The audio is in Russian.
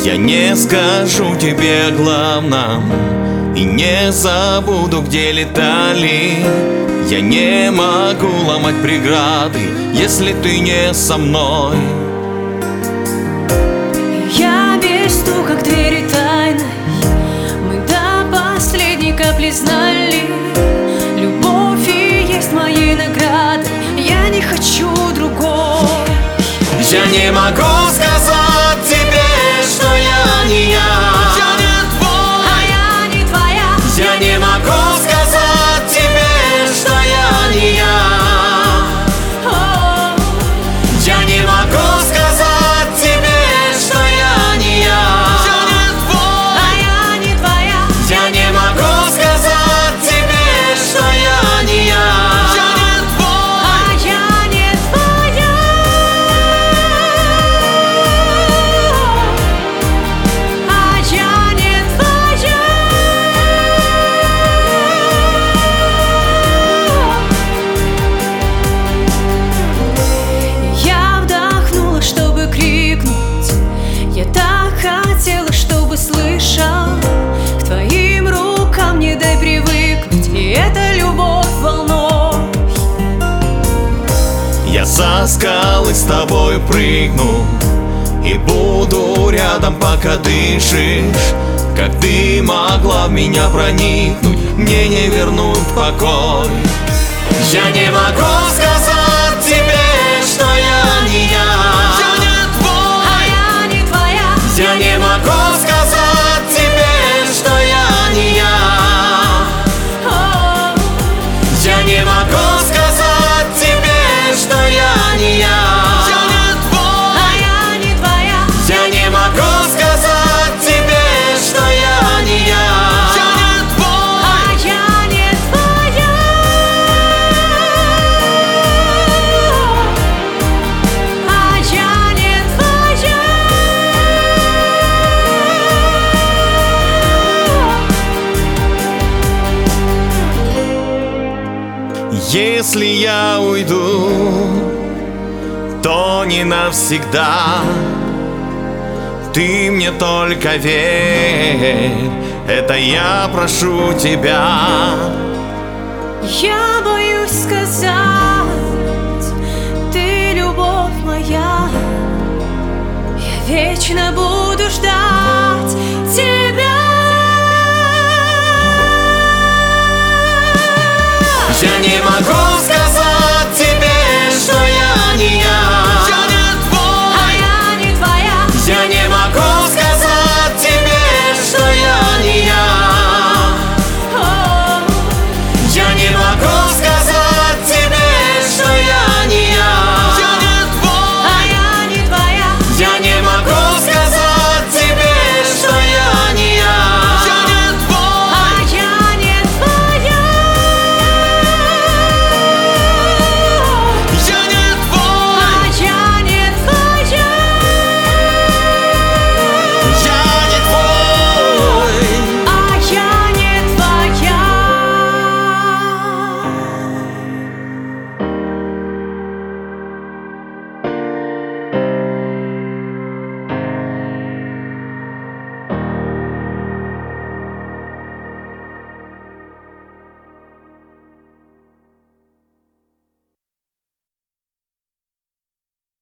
Я не скажу тебе о главном и не забуду, где летали. Я не могу ломать преграды, если ты не со мной. Я без стука к двери тайной, мы до последней капли знали. Любовь и есть моей наградой, я не хочу другой. Я не могу сказать тебе, что я не я. Я не твой, а я не твоя. Я не могу сказать тебе, что я не я. Я не могу сказать тебе, что я не я. Я не твой, а я не твоя. Я не могу сказать тебе, что я не я. Я не твой, а я не твоя. А я не твоя. Я вдохнула, чтобы крикнуть. Я так хотела, чтобы слышал. К твоим рукам не дай привыкнуть, и это любовь волной. я со скалы с тобой прыгну и буду рядом, пока дышишь. Как ты могла в меня проникнуть, мне не вернуть покой. Я не могу сказать тебе, что я не я. Я не твой, А я не твоя. я не могу сказать тебе, что я не я. Я не могу сказать тебе, что я не я. Я не твой, А я не твоя. я не могу сказать тебе, что я не я. Я не твой, А я не твоя. А я не твоя. если я уйду, то не навсегда. Ты мне только верь, это я прошу тебя. Я боюсь сказать, ты любовь моя. Я вечно буду ждать тебя. Я не могу сказать